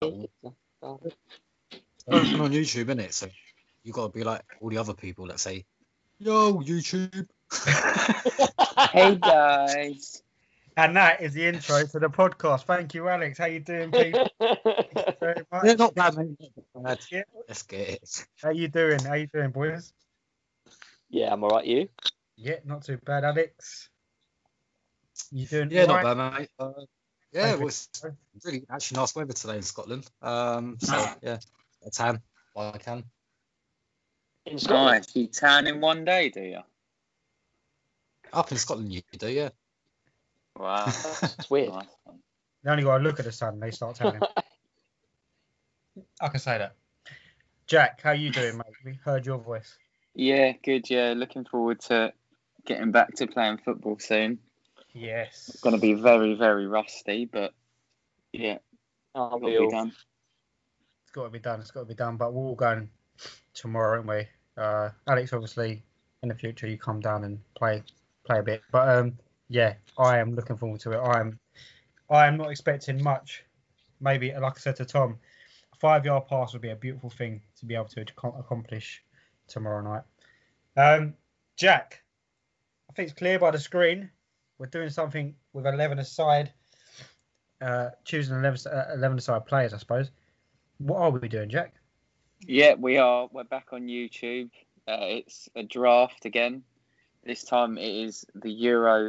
So, Oh. on YouTube, innit? So you got to be like all the other people that say, "Yo, YouTube." Hey guys. And that is the intro to the podcast. Thank you, Alex. How you doing, people? Thank you very much. Yeah, not bad, mate. Not bad. Yeah. Let's get it. How you doing? How you doing, boys? Yeah, I'm alright. You? Yeah, not too bad, Alex. You doing Yeah, all not right? bad, mate. Yeah, it was really actually nice weather today in Scotland. So yeah, a tan while I can. In Scotland? Nice. You tan in one day, do you? Up in Scotland, you do, yeah. Wow. It's weird. Nice one. They only got to look at the sun, they start tanning. I can say that. Jack, how you doing, mate? We heard your voice. Yeah, good. Yeah, looking forward to getting back to playing football soon. Yes. It's going to be very, very rusty, but yeah, Aren't got we to be all? done. It's got to be done. It's got to be done. But we're all going tomorrow, aren't we? Alex, obviously, in the future, you come down and play a bit. But yeah, I am looking forward to it. I am not expecting much. Maybe, like I said to Tom, a 5-yard pass would be a beautiful thing to be able to accomplish tomorrow night. Jack, I think it's clear by the screen. We're doing something with 11 aside, choosing 11 aside players, I suppose. What are we doing, Jack? Yeah, we are. We're back on YouTube. It's a draft again. This time it is the Euro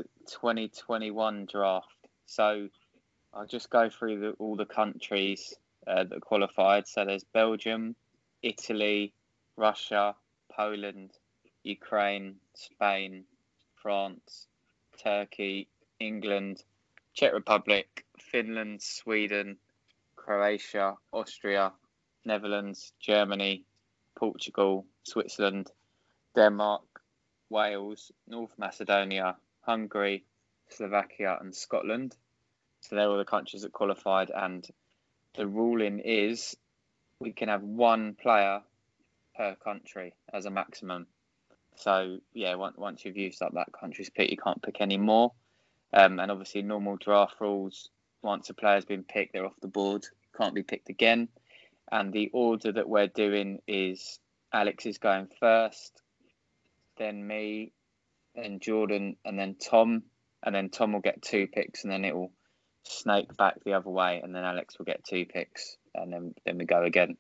2021 draft. So I'll just go through all the countries that qualified. So there's Belgium, Italy, Russia, Poland, Ukraine, Spain, France, Turkey, England, Czech Republic, Finland, Sweden, Croatia, Austria, Netherlands, Germany, Portugal, Switzerland, Denmark, Wales, North Macedonia, Hungary, Slovakia and Scotland. So they're all the countries that qualified, and the ruling is we can have one player per country as a maximum. So yeah, once you've used up that country's pick, you can't pick any more. And obviously normal draft rules, once a player's been picked, they're off the board, can't be picked again. And the order that we're doing is Alex is going first, then me, then Jordan, and then Tom. And then Tom will get 2 picks, and then it will snake back the other way, and then Alex will get 2 picks, and then we go again.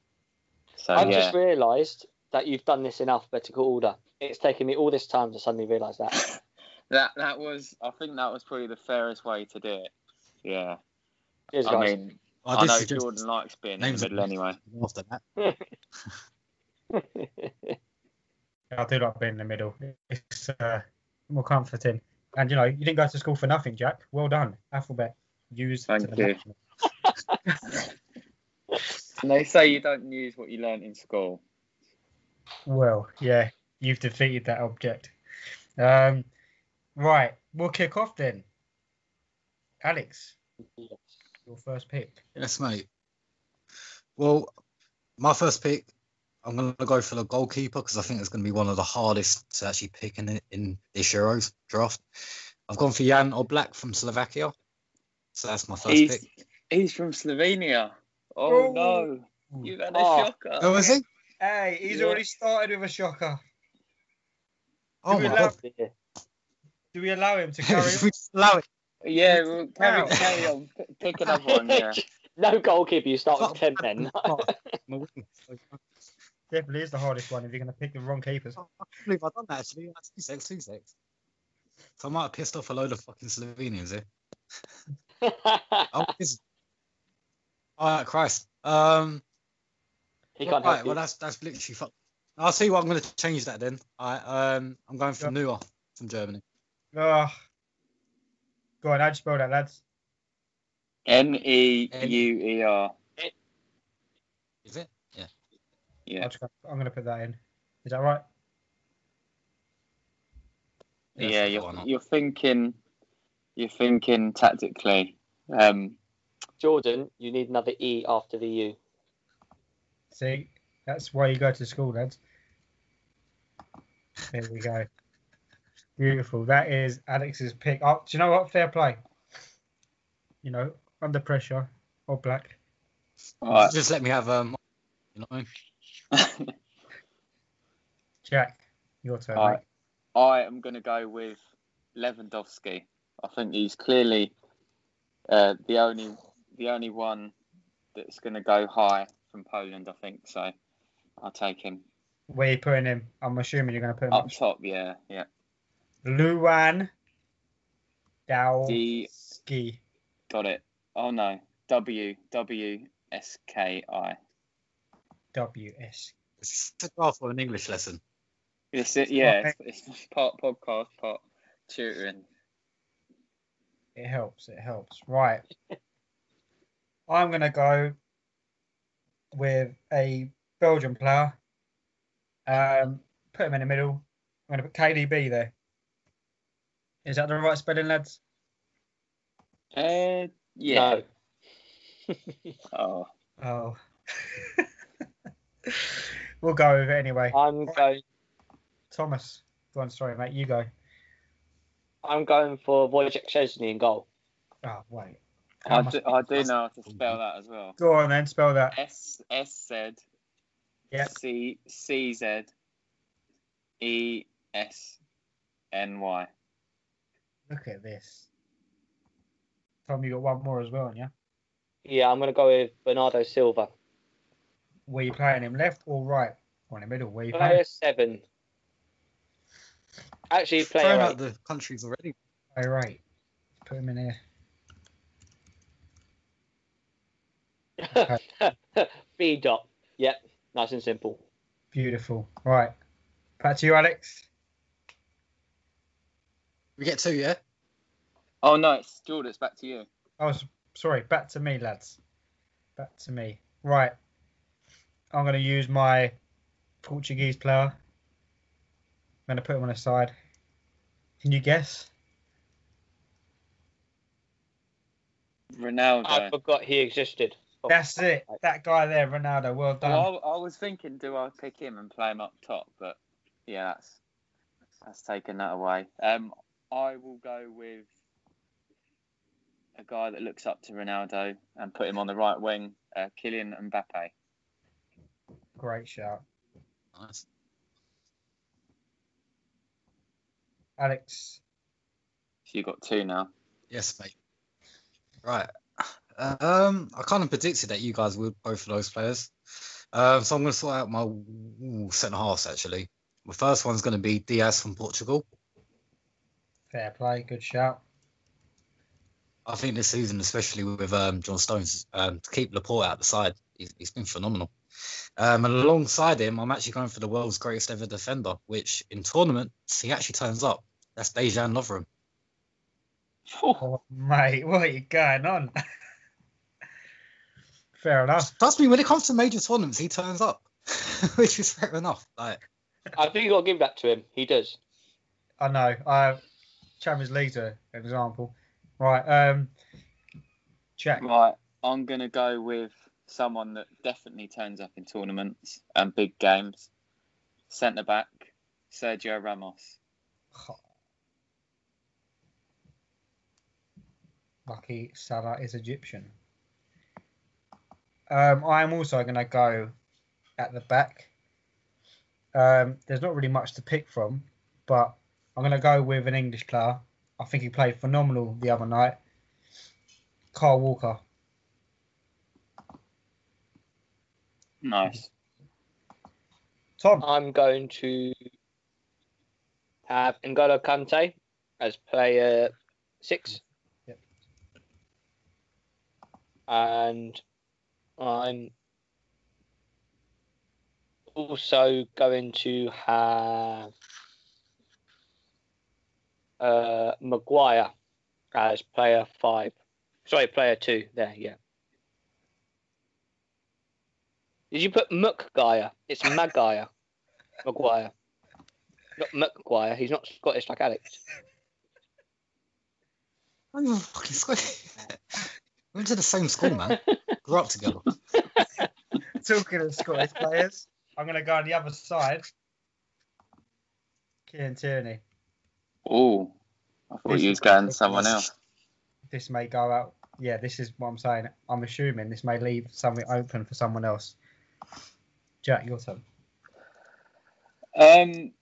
So I've yeah. just realised that you've done this in alphabetical order. It's taken me all this time to suddenly realise that. That was, I think that was probably the fairest way to do it. Yeah. Cheers, I guys. mean, I I did know suggest Jordan likes being in names the middle anyway. After that, I do like being in the middle. It's more comforting. And, you know, you didn't go to school for nothing, Jack. Well done. Alphabet used Thank to the you. maximum. And they say you don't use what you learnt in school. Well, yeah, you've defeated that object. Right, we'll kick off then. Alex, Yes. your first pick. yes, mate. Well, my first pick, I'm going to go for the goalkeeper because I think it's going to be one of the hardest to actually pick in this Euros draft. I've gone for Jan Oblak from Slovakia. So that's my first pick. He's from Slovenia. Oh no, you've had a shocker. Oh, is he? Hey, he's Yeah. already started with a shocker. Oh, we my allow- God. Do we allow him to carry Should on? we just allow it? Yeah, well, Wow. carry on. Pick another one. Yeah. No goalkeeper, you start with 10 men. Definitely is the hardest one if you're going to pick the wrong keepers. I can't believe I've done that, actually. That's 2 seconds. So I might have pissed off a load of fucking Slovenians here. Oh, all right, Christ. He can't help Right, you. well, that's literally fuck. I'll tell you what, I'm going to change that then. I'm going for Neuer from Germany. Go on, how'd you spell that, lads? Neuer. Is it? Yeah. Yeah. I'm going to put that in. Is that right? Yeah, why not? you're thinking tactically. Jordan, you need another E after the U. See, that's why you go to school, lads. There we go. Beautiful. That is Alex's pick. Oh, do you know what? Fair play. You know, under pressure, or black. Right. Just let me have you know what I mean? Jack, your turn, All mate. right. I am going to go with Lewandowski. I think he's clearly the only one that's going to go high from Poland. I think so. I'll take him Where are you putting him? I'm assuming you're going to put him up top. Yeah. Lewandowski. Got it. Oh no, WWSKI. WS. It's a draft for an English lesson. It's it's part podcast, part tutoring. It helps. Right. I'm going to go with a Belgian player. Put him in the middle. I'm going to put KDB there. Is that the right spelling, lads? Yeah. No. Oh. Oh. We'll go with it anyway. I'm going Thomas. Go on, sorry, mate. You go. for Wojciech Szczesny in goal. Oh, wait. I do know how to spell that as well. Go on then, spell that. SZ Yep. CZESNY. Look at this. Tom, you got one more as well, haven't you? Yeah, I'm going to go with Bernardo Silva. Were you playing him left or right? Or in the middle? Where you Player playing? 7. Actually, player Throwing 8. out the countries already. Player right. Put him in here. B dot. Yep, nice and simple. Beautiful. Right. Back to you, Alex. We get 2, yeah? Oh no, it's Jordan. It's back to you. Oh, sorry. Back to me, lads. Back to me. Right. I'm going to use my Portuguese player. I'm going to put him on the side. Can you guess? Ronaldo. I forgot he existed. That's it. That guy there, Ronaldo. Well done. Well, I was thinking, do I pick him and play him up top? But yeah, that's taken that away. I will go with a guy that looks up to Ronaldo and put him on the right wing, Kylian Mbappe. Great shout. Nice. Alex. So you got 2 now. Yes, mate. Right. I kind of predicted that you guys would both of those players. So I'm going to sort out my centre halves actually. My first one's going to be Diaz from Portugal. Fair play. Good shout. I think this season, especially with John Stones, to keep Laporte out the side, he's been phenomenal. And alongside him, I'm actually going for the world's greatest ever defender, which in tournaments he actually turns up. That's Dejan Lovren. Oh, mate, what are you going on? Fair enough. Trust me, when it comes to major tournaments, he turns up, which is fair enough. Like, I think you got to give that to him. He does. I know. Champions League's an example. Right. Jack. Right, I'm going to go with someone that definitely turns up in tournaments and big games. Centre back, Sergio Ramos. Lucky Salah is Egyptian. I'm also going to go at the back. There's not really much to pick from, but I'm going to go with an English player. I think he played phenomenal the other night. Kyle Walker. Nice. Tom. I'm going to have N'Golo Kante as player 6. Yep. And I'm also going to have Maguire as player 5. Sorry, player 2 there, yeah. Did you put Maguire? It's Maguire. Maguire. Not Maguire. He's not Scottish like Alex. I'm not even fucking Scottish. We went to the same school, man. Grew up together. Talking of Scottish players, I'm going to go on the other side. Kieran Tierney. Oh, I thought you was going someone else. This may go out yeah, this is what I'm saying. I'm assuming this may leave something open for someone else. Jack, your turn. I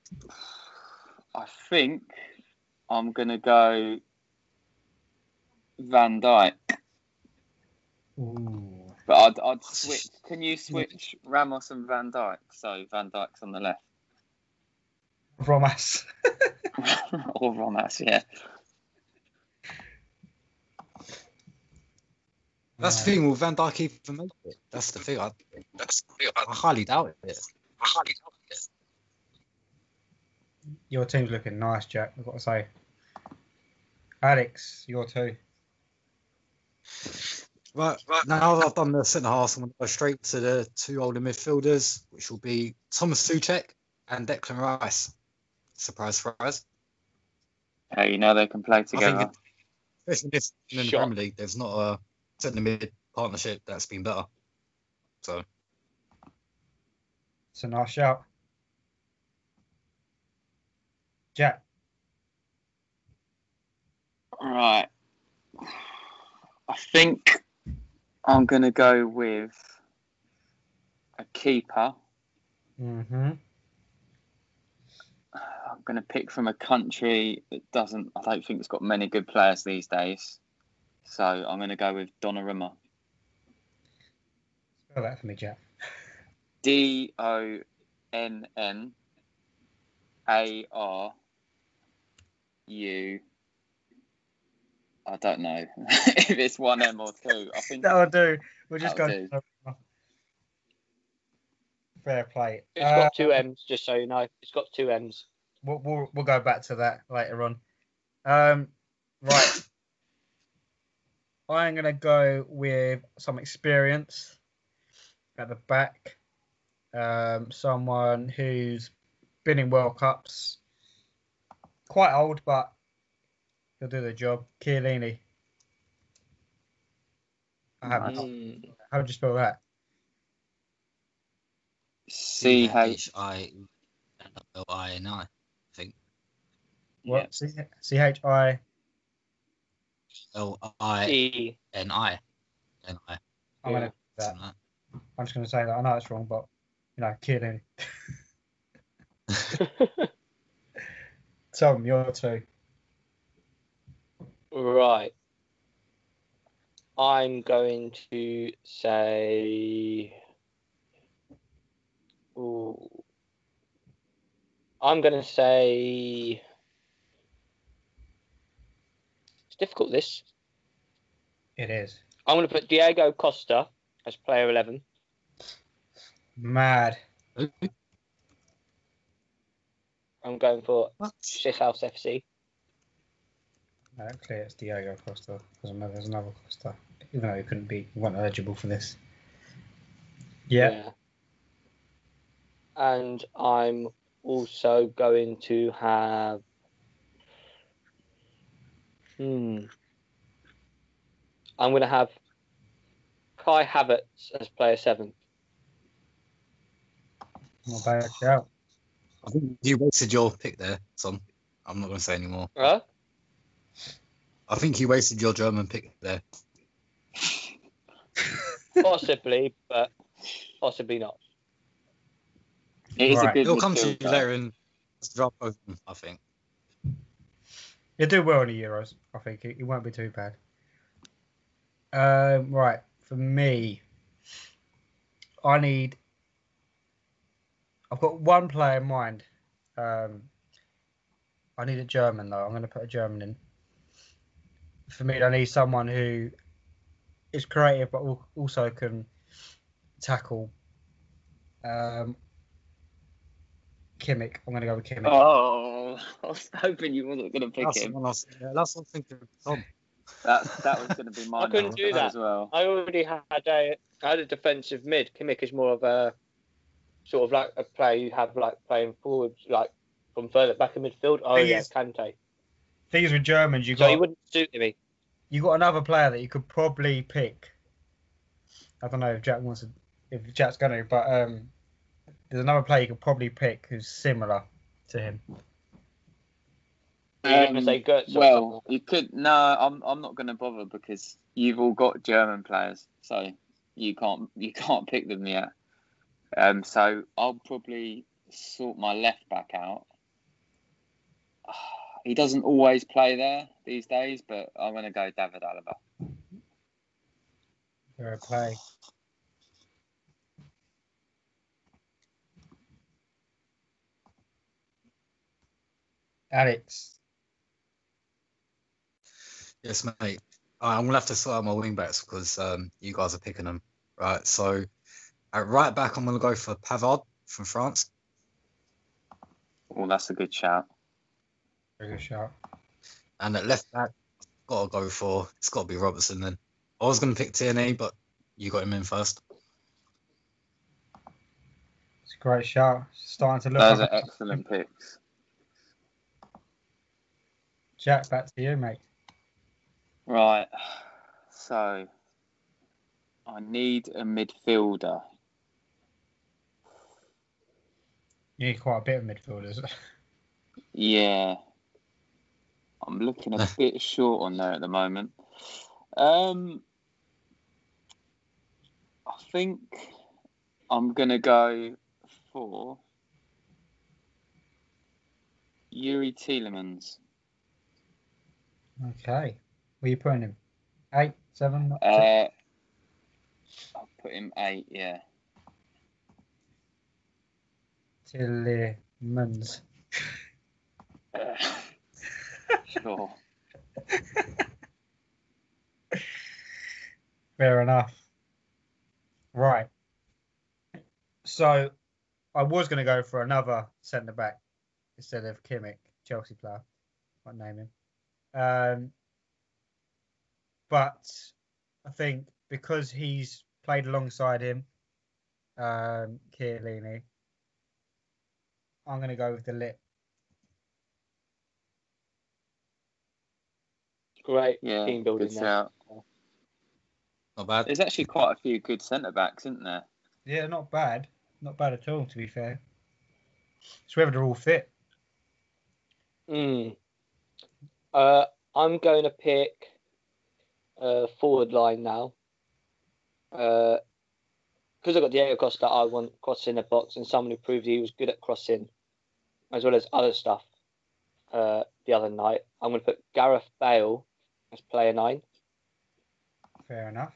think I'm gonna go Van Dijk, Ooh. but I'd switch. Can you switch Ramos and Van Dijk? So Van Dijk's on the left, Romas. or Ramos, yeah. That's the thing. Will Van Dijk even make it? That's the thing. I highly doubt it. Your team's looking nice, Jack, I've got to say. Alex, your two. Right. Now that I've done the centre half, I'm going to go straight to the two older midfielders, which will be Thomas Suchek and Declan Rice. Surprise, surprise. Hey, you know they can play I together. think, especially in the Shot. Premier League, there's not a centre mid partnership that's been better. So It's a nice shout. Jack. Right. I think I'm gonna go with a keeper. Mm-hmm. I'm going to pick from a country that I don't think it's got many good players these days. So I'm going to go with Donnarumma. Spell that for me, Jack. Donnaru. I don't know if it's one M or two. I think That'll do. We'll just go. That'll Fair play. It's got two M's, just so you know. It's got two M's. We'll go back to that later on. Right. I'm going to go with some experience at the back. Someone who's been in World Cups. Quite old, but he'll do the job. Chiellini. How would you spell that? CHILLI. CHILLI, I think. What? CHI. LINI. I'm going to do that. I'm just going to say that. I know it's wrong, but, Chiellini. Tom, your two. Right. I'm going to say. Ooh. I'm going to say. It's difficult, this. It is. I'm going to put Diego Costa as player 11. Mad. I'm going for Shithouse FC. No, clear it's Diego Costa. There's another Costa. Even though he wasn't eligible for this. Yeah. And I'm also going to have. I'm going to have Kai Havertz as player 7. Not bad shout. I think you wasted your pick there, Tom. I'm not going to say any more. Huh? I think you wasted your German pick there. Possibly, but possibly not. It is a good It'll come to you midfielder. later in the draft, I think. He'll do well in the Euros, I think. It won't be too bad. Right, for me, I've got one player in mind. I need a German, though. I'm going to put a German in. For me, I need someone who is creative, but also can tackle. Kimmich. I'm going to go with Kimmich. Oh, I was hoping you wasn't going to pick him. That's what I was thinking of Tom. That was going to be mine. I couldn't do that as well. I already had a defensive mid. Kimmich is more of a sort of like a player you have like playing forward, like from further back in midfield. Oh Thing yeah, is- Kante. Thing is with Germans, So he wouldn't suit me. you got another player that you could probably pick. I don't know if Jack's going to, but there's another player you could probably pick who's similar to him. Are you going to say Götze? Well, you could. No, I'm not going to bother because you've all got German players, so you can't pick them yet. So I'll probably sort my left back out. He doesn't always play there these days, but I'm going to go David Alaba. Fair play. Alex. Yes, mate. I'm gonna have to sort out my wing backs because you guys are picking them, right? So at right back, I'm gonna go for Pavard from France, Oh, that's a good shout. Very good shot. and at left back, gotta go for it's got to be Robertson. Then I was gonna pick Tierney, but you got him in first. It's a great shot. Starting to look Those like are excellent picks. Jack, back to you, mate. Right. So I need a midfielder. You need quite a bit of midfielders. Yeah. I'm looking a bit short on there at the moment. I think I'm going to go for Yuri Tielemans. Okay. Where are you putting him? 8, 7? I'll put him 8, yeah. Tielemans. Sure. Fair enough. Right. So I was going to go for another centre back instead of Kimmich, Chelsea player. Won't name him. But I think because he's played alongside him, Chiellini, I'm going to go with De Ligt. Great Yeah, team building good there. shout. Not bad. There's actually quite a few good centre backs, isn't there? Yeah, not bad. Not bad at all, to be fair. It's whether they're all fit. I'm going to pick forward line now. Because I've got Diego Costa, I want crossing the box and someone who proved he was good at crossing, as well as other stuff. The other night, I'm going to put Gareth Bale as player 9. Fair enough.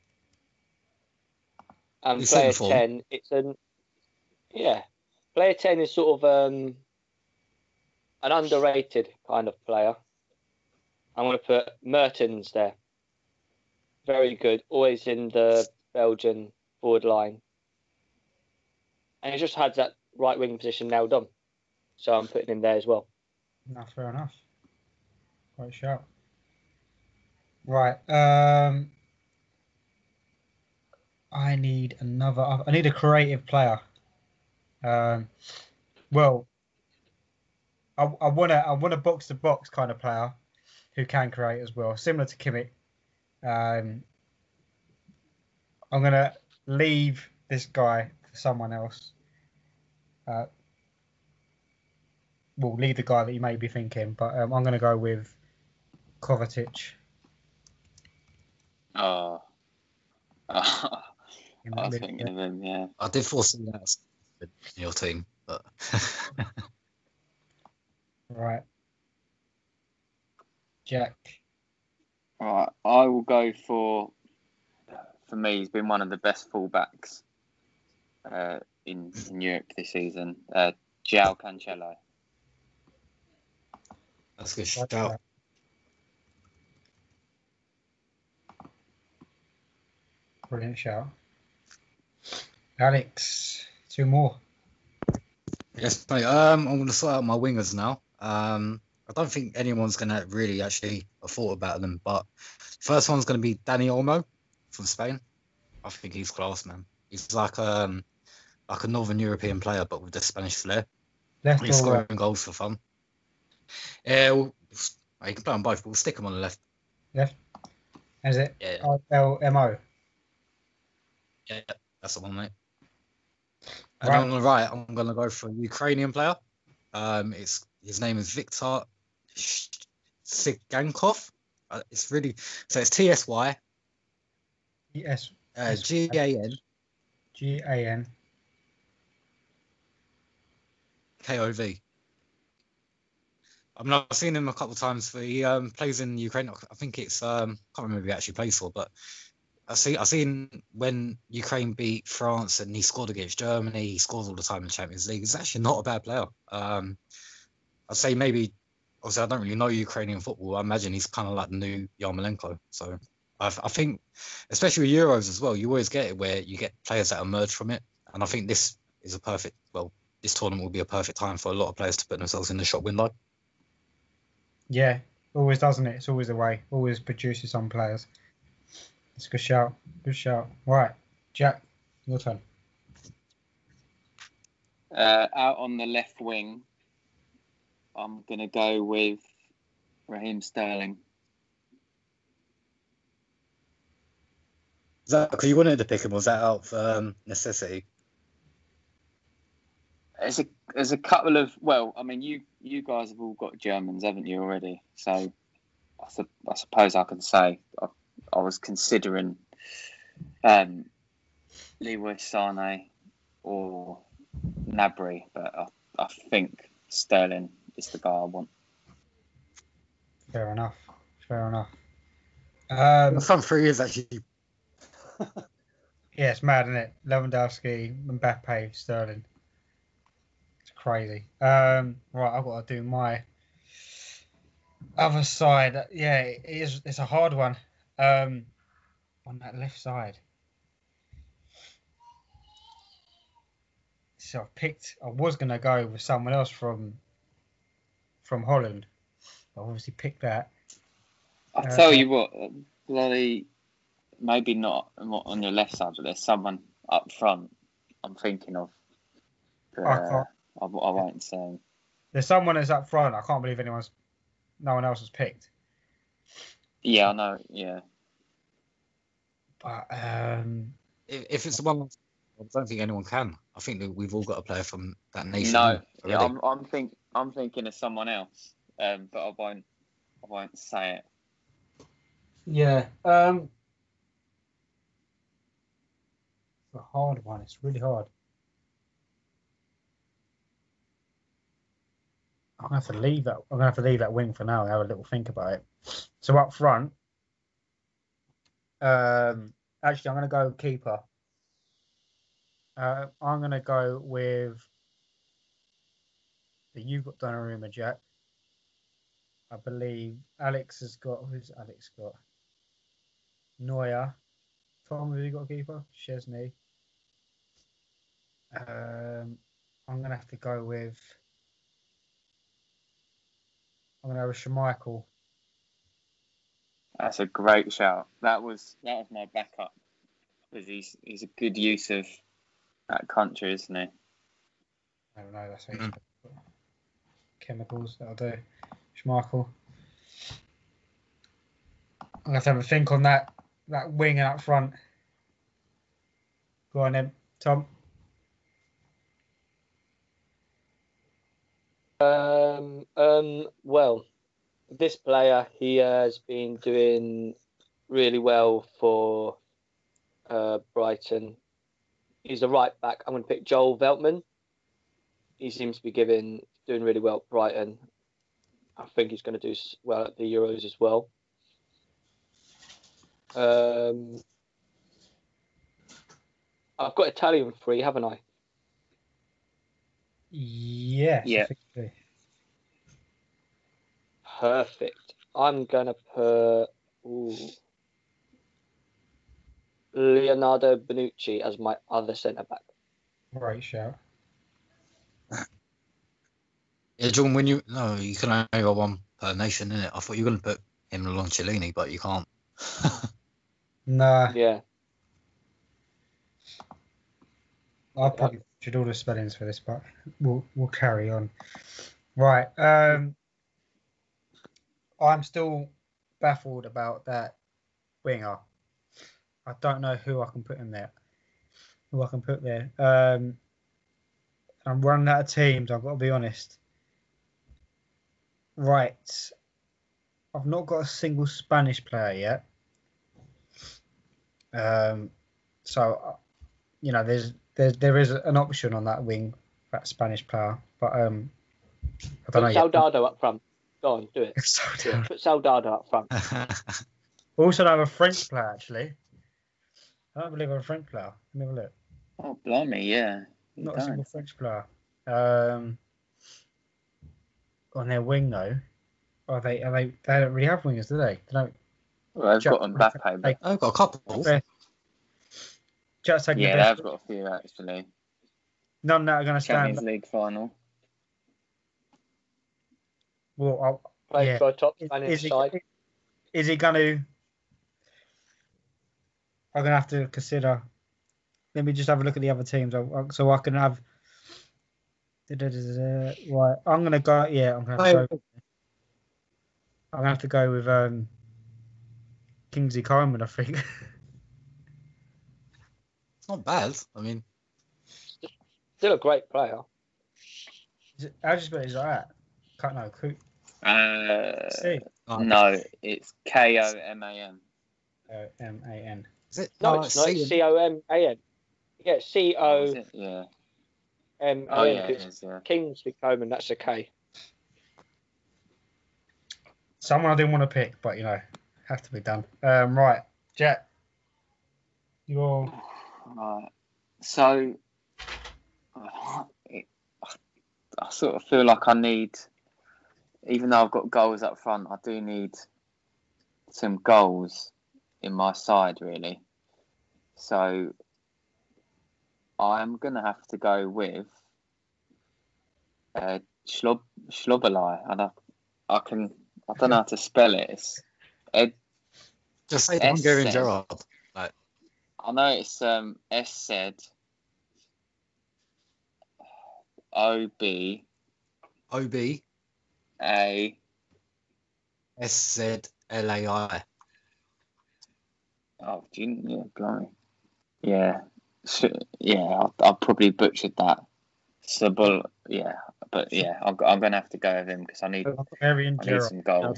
And He's player hitting 10, player 10 is sort of an underrated kind of player. I'm going to put Mertens there. Very good, always in the Belgian forward line. And he just had that right wing position nailed on. So I'm putting him there as well. No, fair enough. Quite sharp. Right. I need a creative player. Well, I want a box to box kind of player who can create as well, similar to Kimmich. I'm gonna leave this guy for someone else. We'll leave the guy that you may be thinking, but I'm gonna go with Kovacic. Oh. I was thinking of him, yeah. I did foresee that in your team, but Right. Jack. Right, I will go for me, he's been one of the best fullbacks in Europe this season, João Cancelo. that's a good shout. Brilliant shout. Alex, 2 more. Yes, mate. I'm going to sort out my wingers now. I don't think anyone's going to really actually have thought about them, but first one's going to be Dani Olmo from Spain. I think he's class, man. He's like a Northern European player, but with the Spanish flair. Left He's or scoring right? goals for fun. Yeah, you can play on both, but we'll stick him on the left. Left. Is it Yeah, LMO? yeah, that's the one, mate. And Right. on the right, I'm going to go for a Ukrainian player. His name is Viktor Sigankov. It's really so. It's TSY. Yes. GAN. GAN. KOV. I mean, I've seen him a couple of times. He plays in Ukraine. I think it's I can't remember who he actually plays for, but I seen when Ukraine beat France and he scored against Germany. He scores all the time in the Champions League. He's actually not a bad player. I'd say maybe. Obviously, I don't really know Ukrainian football. I imagine he's kind of like the new Yarmolenko. So I think, especially with Euros as well, you always get it where you get players that emerge from it. And I think this is this tournament will be a perfect time for a lot of players to put themselves in the shop window. Yeah, always doesn't it? It's always the way. Always produces some players. It's a good shout. Good shout. Right, Jack, your turn. Out on the left wing, I'm going to go with Raheem Sterling. Is that because you wanted to pick him? Or was that out of necessity? There's a couple of, well, I mean, you guys have all got Germans, haven't you, already? So I suppose I can say I was considering Leroy Sané or Gnabry, but I think Sterling is the guy I want. Fair enough. The front three is actually. Yeah, it's mad, isn't it? Lewandowski, Mbappe, Sterling. It's crazy. Right, I've got to do my other side. Yeah, it's a hard one. On that left side. So I was going to go with someone else from Holland. I obviously picked that. I'll tell you what, bloody, maybe not on your left side, but there's someone up front I'm thinking of. I won't say. There's someone that's up front. I can't believe no one else has picked. Yeah, I know. Yeah. But If it's the one, I don't think anyone can. I think that we've all got a player from that nation. No, yeah, I'm thinking of someone else, but I won't say it. Yeah. It's a hard one. It's really hard. I'm gonna have to leave that. I'm gonna have to leave that wing for now and have a little think about it. So up front, actually, I'm gonna go keeper. I'm gonna go with you've got Donnarumma, Jack. I believe Alex has got. Who's Alex got? Neuer. Tom, have you got a keeper? Chesney. I'm gonna have to go with. I'm gonna go with Schmeichel. That's a great shout. That was my backup because he's a good use of that country, isn't he? I don't know. That's how chemicals. That'll do. Schmeichel. I'm gonna have to have a think on that wing and up front. Go on then, Tom. Well, this player, he has been doing really well for Brighton. He's a right back. I'm going to pick Joel Veltman. He seems to be doing really well at Brighton. I think he's going to do well at the Euros as well. I've got Italian free, haven't I? Yes. Yeah. Perfect. I'm going to put Leonardo Bonucci as my other centre-back. Right shout. Yeah, John, you can only go one per nation, innit? I thought you were going to put him along Cellini, but you can't. Nah. Yeah. I probably should all the spellings for this, but we'll carry on. Right. I'm still baffled about that winger. I don't know who I can put in there. I'm running out of teams. I've got to be honest. Right. I've not got a single Spanish player yet. So there is an option on that wing, that Spanish player, but I don't Put know yet. Soldado up front. Go on, do it. Yeah, put Soldado up front. We also have a French player actually. I don't believe I have a French player. Let me have a look. Oh, blimey, yeah. You Not a don't. single French player. On their wing though, they don't really have wingers, do they? They don't. Well, they've got Mbappe, but I've got a couple. Just taking yeah, the best. they've got a few actually. None that are going to stand. Champions League final. Well, Play for a top Spanish side. Is he going to? I'm going to have to consider. Let me just have a look at the other teams, so I can have. Right, I'm going to go. Yeah, I'm going to have to go. I'm going to have to go with Kingsley Coman, I think. It's not bad. I mean, Still a great player. How do you spell it? Is that? Can't know. See. No, it's Koman. MAN. Is it? No, it's not. It's Coman. Yeah, Is it? Yeah. COMAN. Oh, yeah, it is, yeah. Kingsley Coman, that's a K. Someone I didn't want to pick, but have to be done. Right, Jet. You're. Right. So, I sort of feel like I need, even though I've got goals up front, I do need some goals in my side, really. So, I'm going to have to go with Schlobalai. I don't know how to spell it. It's just say the Hungarian Gerard. Like, I know it's SZ OB A SZLAI. Oh, yeah, blimey. Yeah. Yeah, I probably butchered that. Yeah, but yeah, I'm going to have to go with him because I need some goals.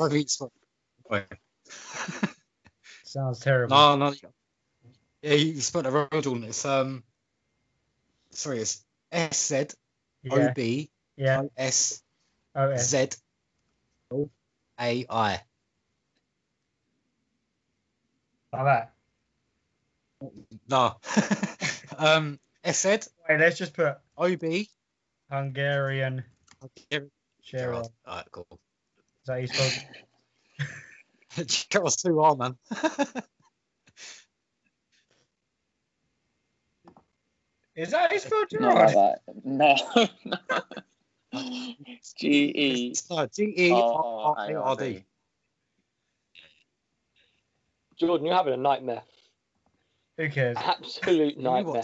Sounds terrible. No. Yeah, you spent a road, Jordan. It's sorry, it's SZ OB SZ AI. Like that. No. SZ. Wait, let's just put OB Hungarian Gerard. Alright, cool. Is that how you spell it? Gerard's too hard, man. Is that how you spell Not Gerard? like that. No. GERRARD. Jordan, you're having a nightmare. Who cares? Absolute nightmare.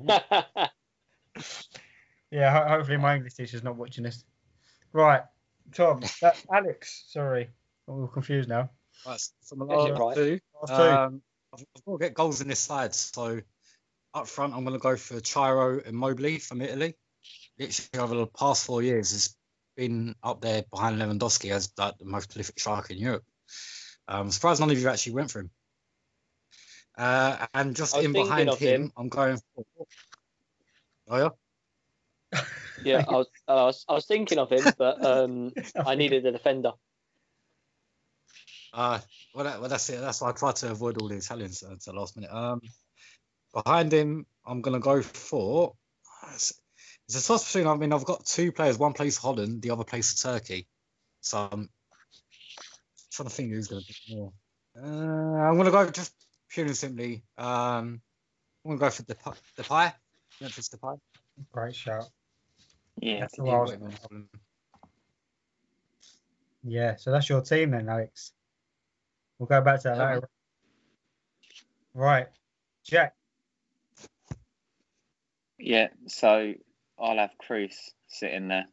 Yeah, hopefully my English teacher's not watching this. Right, Tom. Alex, sorry. I'm all confused now. Right, so my last two. I've got to get goals in this side. So up front, I'm going to go for Chiro Immobile from Italy. Literally over the past 4 years, has been up there behind Lewandowski as like, the most prolific striker in Europe. I'm surprised none of you actually went for him. And just in behind him, I'm going for. Oh yeah. Yeah, I was thinking of him, but I needed a defender. Well, that's it. That's why I tried to avoid all the Italians at the last minute. Behind him, I'm gonna go for. It's a toss between. I mean, I've got two players. One plays for Holland, the other plays for Turkey. So I'm trying to think who's gonna pick more. I'm gonna go just purely and simply. I'm gonna go for Depay. Memphis Depay. Great shout. Yeah. Yeah, so that's your team then, Alex. We'll go back to that later. Right. Jack. Yeah, so I'll have Cruz sitting there.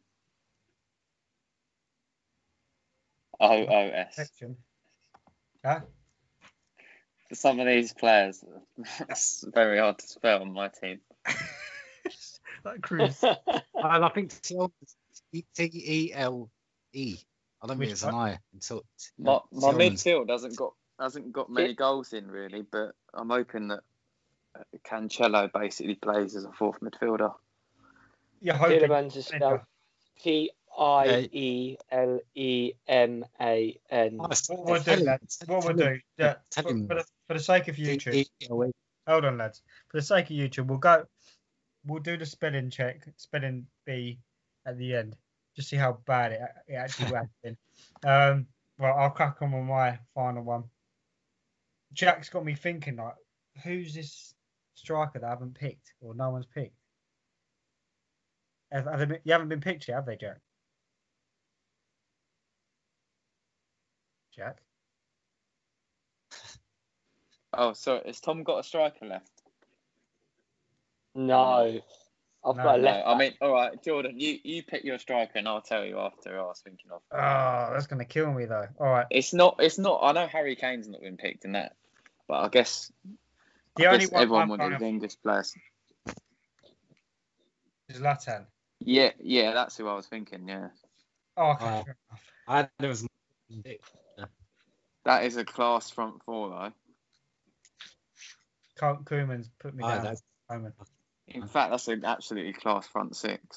OOS. Huh? For some of these players, it's very hard to spell on my team. Like Cruz. And I think Tele. I I don't Which think it's an one? eye until My Tillman's. midfield hasn't got many goals in really, but I'm hoping that Cancelo basically plays as a fourth midfielder. You're hoping. Tielemans is spelled Tielemans. Nice. What we'll do, lads. What we'll do. Yeah, Tell for him. the sake of YouTube. Hold on, lads. For the sake of YouTube, we'll do the spelling check, spelling bee at the end. Just see how bad it actually has been. Well, I'll crack on with my final one. Jack's got me thinking, like, who's this striker that I haven't picked or no one's picked? You haven't been picked yet, have they, Jack? Jack? Oh, so has Tom got a striker left? No, I've got a No, left. I mean, all right, Jordan, you pick your striker, and I'll tell you after I was thinking of. Oh, that's gonna kill me though. All right. It's not. I know Harry Kane's not been picked in that, but I guess everyone would have English players. Is Zlatan. Yeah, that's who I was thinking. Yeah. Oh, okay. There was. That is a class front four, though. Koeman's put me down. In fact, that's an absolutely class front six.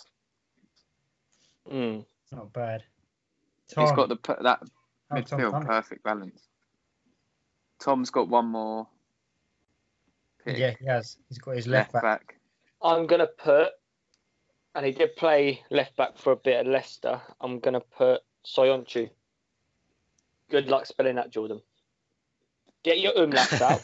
It's not bad. He's got that midfield perfect balance. Tom's got one more pick. Yeah, he has. He's got his left back. I'm going to put, and he did play left back for a bit at Leicester, I'm going to put Soyuncu. Good luck spelling that, Jordan. Get your umlauts out.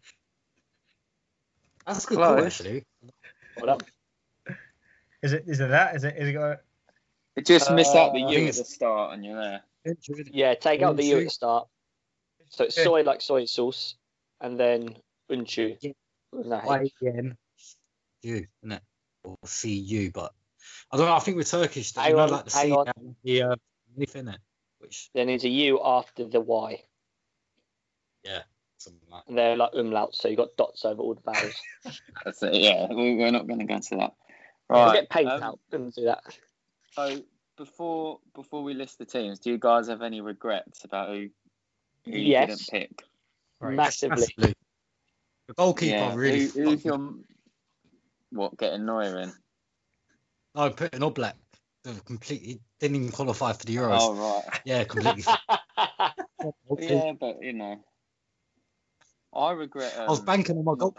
That's good call, actually. What up? Is it that? Is it got... Just miss out the U at the start and you're there. Yeah, take out the U at the start. So it's soy like soy sauce, and then unchu. Y-N-U, isn't it? Or C-U, but I don't know. I think with Turkish, hang on. Like the leaf in it. Which then it's a U after the Y. Yeah, something like that. And they're like umlauts, so you got dots over all the vowels. That's it. Yeah, we're not going to go into that. Right. We'll get paid out. Couldn't do that. So before we list the teams, do you guys have any regrets about who you didn't pick? Massively. The goalkeeper really. Who's your getting Neuer in? No, putting Oblak. Completely didn't even qualify for the Euros. Oh right. Yeah, completely. Yeah, but you know, I regret. I was banking on my goal.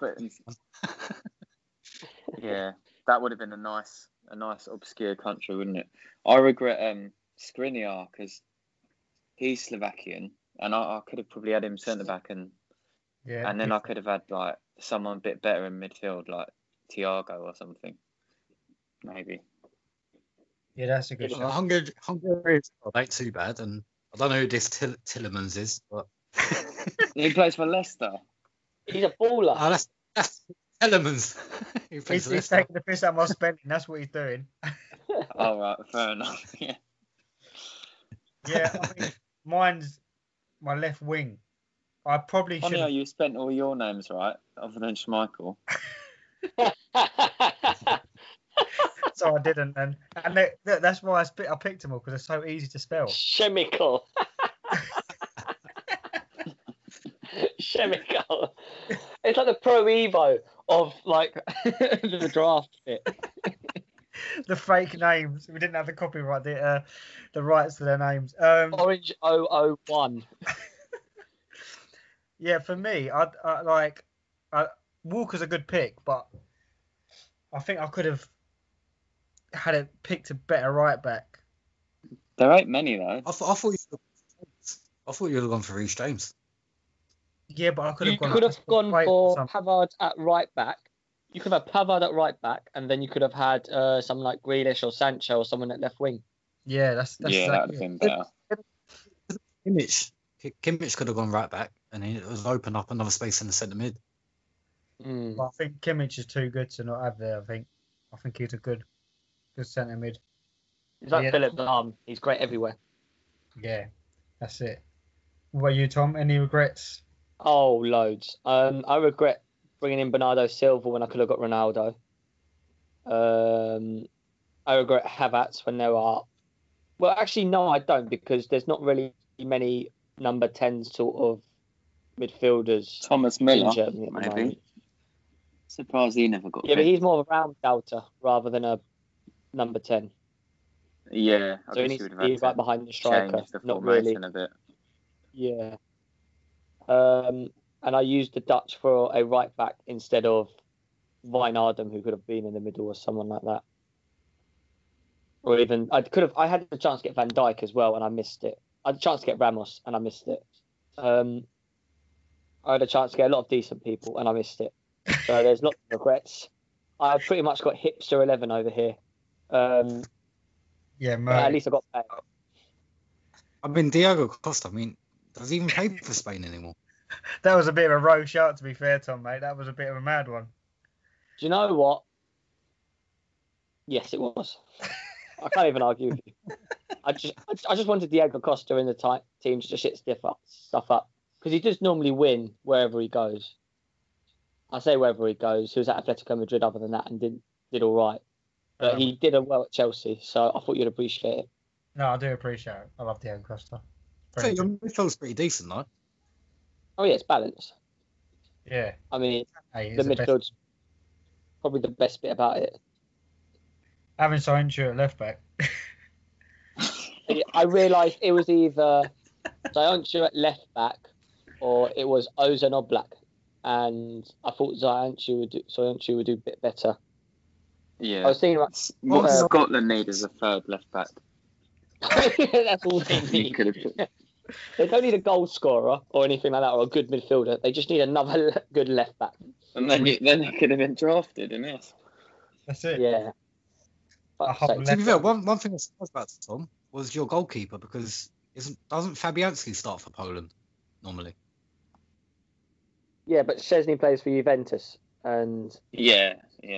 Yeah, that would have been a nice obscure country, wouldn't it? I regret Skriniar because he's Slovakian, and I could have probably had him centre back, and then I could have had like someone a bit better in midfield, like Thiago or something, maybe. Yeah, that's a good shot. Hungary ain't too bad, and I don't know who this Tielemans is, but he plays for Leicester. He's a baller. Oh, that's Tielemans. He's taking the piss out of my spelling. That's what he's doing. All right, fair enough. Yeah. Yeah, I mean, mine's my left wing. I probably should. Funny how you spent all your names right, other than Schmeichel. So I didn't, and that's why I picked them all, because they're so easy to spell. Schmeichel. Schmeichel. It's like the Pro Evo of like the draft bit. The fake names. We didn't have the copyright, the rights to their names. Orange 001. Yeah, for me, Walker's a good pick, but I think I could have had it picked a better right back. There ain't many though. I thought you would have gone for Reece James. Yeah, but I could have You could have gone for Pavard at right back. You could have Pavard at right back, and then you could have had someone like Grealish or Sancho or someone at left wing. Yeah, that's that would have been better. Kimmich could have gone right back, and it was open up another space in the centre mid. But I think Kimmich is too good to not have there. I think he's a good centre mid. He's like Philip Lahm. He's great everywhere. Yeah, that's it. What about you, Tom? Any regrets? Oh, loads. I regret bringing in Bernardo Silva when I could have got Ronaldo. I regret Havertz when they were Well, actually, no, I don't, because there's not really many number 10 sort of midfielders Thomas in Miller, Germany at the moment. maybe. Surprised he never got Yeah, but picked. he's more of a round outer rather than a number 10. Yeah, I So he guess needs you would to have be had right to behind the striker, change the not really. formation a bit. Yeah. And I used the Dutch for a right back instead of Wijnaldum, who could have been in the middle or someone like that. Or even I had the chance to get Van Dijk as well, and I missed it. I had the chance to get Ramos, and I missed it. I had a chance to get a lot of decent people, and I missed it. So there's lots of regrets. I pretty much got hipster 11 over here. Yeah, But at least I got paid. I mean, Diego Costa. I mean, does he even play for Spain anymore? That was a bit of a rogue shout, to be fair, Tom, mate. That was a bit of a mad one. Do you know what? Yes, it was. I can't even argue with you. I just wanted Diego Costa in the team to shit stuff up, because he does normally win wherever he goes. I say wherever he goes. He was at Atletico Madrid other than that and did all right. But he did well at Chelsea, so I thought you'd appreciate it. No, I do appreciate it. I love Diego Costa. So your midfield's pretty decent, though. Oh yeah, it's balanced. Yeah. I mean, Hey, the midfield's probably the best bit about it. Having Sancho at left back. I realised it was either Sancho at left back or it was Ozan Oblak, and I thought Sancho would do a bit better. Yeah. I was thinking about what Scotland need is a third left back. that's all they need. They don't need a goal scorer or anything like that, or a good midfielder. They just need another good left back. And then they could have been drafted in this. That's it. Yeah. To be fair, one thing I was about Tom was your goalkeeper, because doesn't Fabianski start for Poland normally? Yeah, but Szczesny plays for Juventus, and Yeah.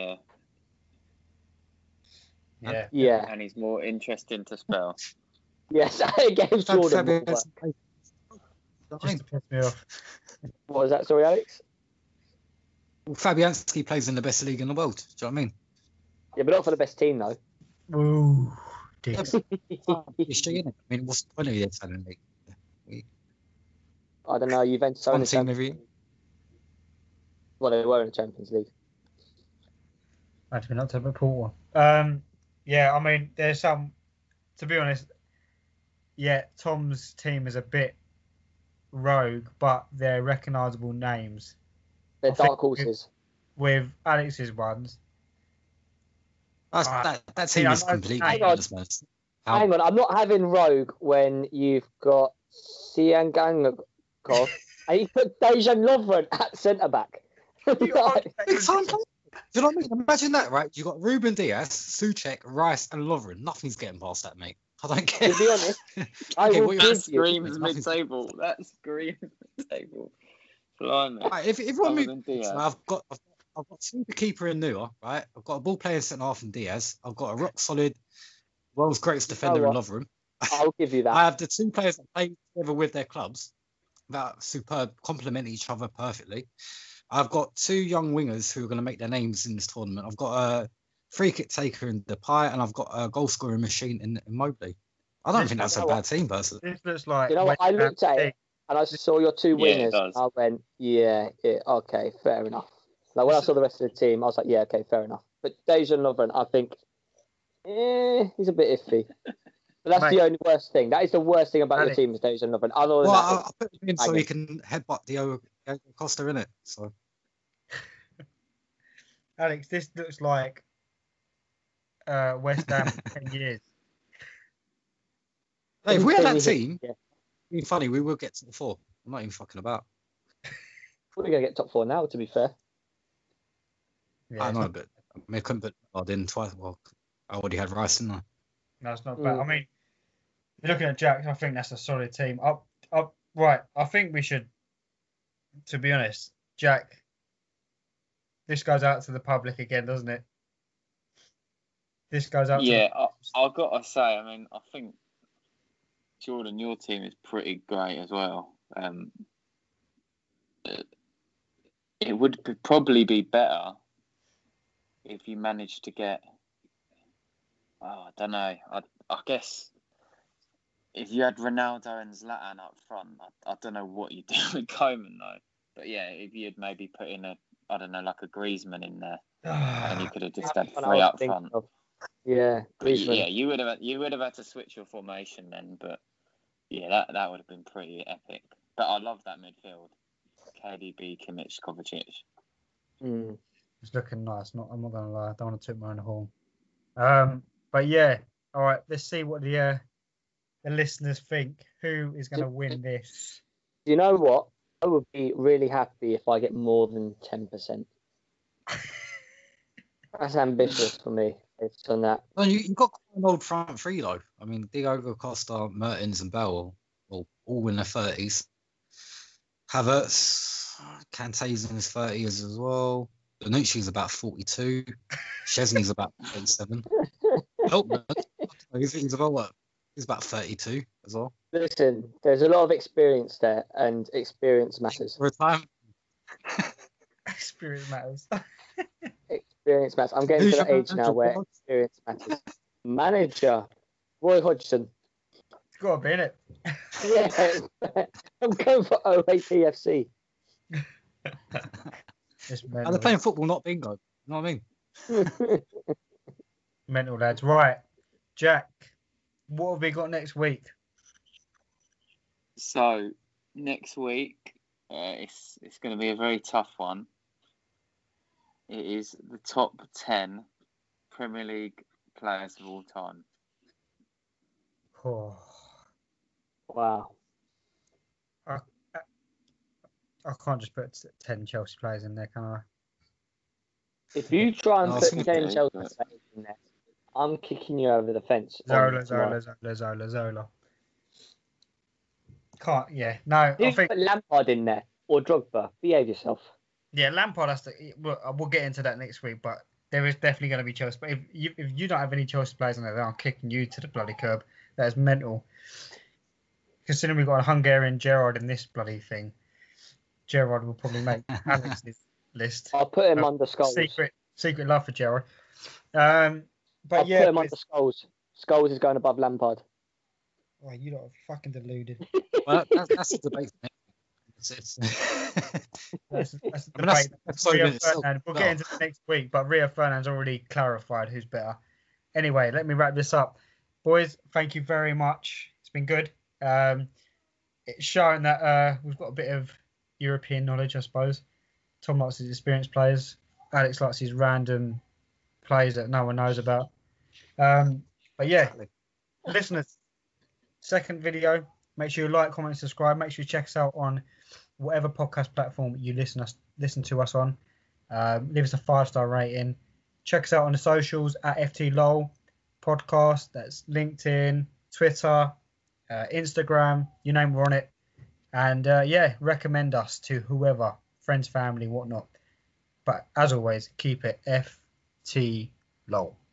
And he's more interesting to spell. yes, against Jordan. Just to piss me off. What was that? Sorry, Alex. Well, Fabianski plays in the best league in the world. Do you know what I mean? Yeah, but not for the best team though. Ooh, dicks. History, innit? I mean, what's the point of the Italian league? I don't know. Juventus are in One the team Champions every. League. Well, they were in the Champions League. Actually, not to report one. Yeah, I mean, there's some. To be honest, yeah, Tom's team is a bit rogue, but they're recognisable names. They're dark horses. With Alex's ones. That team is completely useless, man. Hang on, I'm not having rogue when you've got Siangangakov and you put Dejan Lovren at centre back. Big time. Do you know what I mean? Imagine that, right? You got Ruben Diaz, Souček, Rice, and Lovren. Nothing's getting past that, mate. I don't care. To be honest, I will give That you. screams mid-table. That screams mid-table. Blimey. Right, if everyone Other moves, than Diaz. I've got super keeper in Neuer, right? I've got a ball playing centre half in Diaz. I've got a rock solid, world's greatest defender in Lovren. I'll give you that. I have the two players that play together with their clubs that superb, complement each other perfectly. I've got two young wingers who are going to make their names in this tournament. I've got a free kick taker in Depay, and I've got a goal scoring machine in Mobley. I don't think that's a bad team, personally. This looks like. You know what? I looked at it and I saw your two wingers. Yeah, it does. I went, okay, fair enough. Like when I saw the rest of the team, I was like, yeah, okay, fair enough. But Dejan Lovren, I think, he's a bit iffy. But that's the only worst thing. That is the worst thing about your team is Dejan Lovren. Other than that, I put him in so he can headbutt Diego Costa in it. So, Alex, this looks like West Ham for 10 years. hey, if we had that team, it'd be funny. We will get to the four. I'm not even fucking about. We're going to get top four now, to be fair. Yeah, I know, but I couldn't put Odd in twice. Well, I already had Rice, didn't I? No, it's not bad. I mean, you're looking at Jack, I think that's a solid team. Right, I think we should, to be honest, Jack, this goes out to the public again, doesn't it? This goes out to I've got to say, I mean, I think, Jordan, your team is pretty great as well. It would probably be better if you managed to get, I don't know, I guess if you had Ronaldo and Zlatan up front, I don't know what you do with Koeman though. But yeah, if you had maybe put in I don't know, like a Griezmann in there, and you could have just had That's what I three was up thinking front. of. Yeah, But Griezmann. yeah, you would have had to switch your formation then. But yeah, that would have been pretty epic. But I love that midfield: KDB, Kimmich, Kovacic. It's looking nice. I'm not gonna lie. I don't want to toot my own horn. But yeah, all right. Let's see what the listeners think. Who is going to win this? You know what? I would be really happy if I get more than 10%. That's ambitious for me. It's on that. No, you've got quite an old front three though. I mean, Diogo Costa, Mertens, and Bell all in their 30s. Havertz, Kante's in his 30s as well. Bonucci's about 42. Chesney's about 37. Helpman, he's about what? He's about 32 as well. Listen, there's a lot of experience there, and experience matters. For a time. Experience matters. Experience matters. I'm getting to that age now where experience matters. Manager, Roy Hodgson. It's got to be in it. Yeah, I'm going for OAPFC. And they're playing football, not bingo. You know what I mean? Mental, lads. Right, Jack, what have we got next week? So next week, it's going to be a very tough one. It is the top 10 Premier League players of all time. Oh, Wow. I can't just put 10 Chelsea players in there, can I? If you try and No, put I 10 Chelsea players in there, I'm kicking you over the fence. Zola. Can't, yeah. No, I Did you think... put Lampard in there or Drogba? Behave yourself. Yeah, Lampard has to... We'll get into that next week, but there is definitely going to be Chelsea. But if you don't have any Chelsea players in there, then I'm kicking you to the bloody curb. That is mental. Considering we've got a Hungarian Gerrard in this bloody thing, Gerrard will probably make Alex's list. I'll put him under Scholes. Secret love for Gerrard. But I'll yeah, put him under Scholes. Scholes is going above Lampard. Oh, you lot are fucking deluded. Well, that's a debate. That's a debate. We'll get into it next week, but Rio Ferdinand's already clarified who's better. Anyway, let me wrap this up. Boys, thank you very much. It's been good. It's showing that we've got a bit of European knowledge, I suppose. Tom likes his experienced players. Alex likes his random plays that no one knows about. But yeah, listeners, second video. Make sure you like, comment, and subscribe. Make sure you check us out on whatever podcast platform you listen to us on. Leave us a 5-star rating. Check us out on the socials at FTLOL podcast. That's LinkedIn, Twitter, Instagram. You name we're on it. And yeah, recommend us to whoever, friends, family, whatnot. But as always, keep it FTLOL.